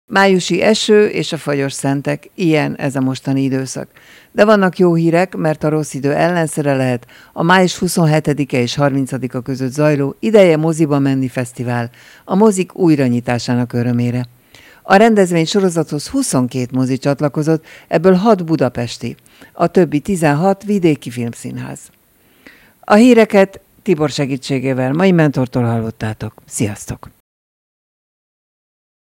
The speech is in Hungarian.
Májusi eső és a fagyos szentek, ilyen ez a mostani időszak. De vannak jó hírek, mert a rossz idő ellenszere lehet a május 27-e és 30-a között zajló Ideje moziba menni fesztivál, a mozik újranyitásának örömére. A rendezvény sorozathoz 22 mozi csatlakozott, ebből 6 budapesti, a többi 16 vidéki filmszínház. A híreket Tibor segítségével Mai Mentortól hallottátok. Sziasztok!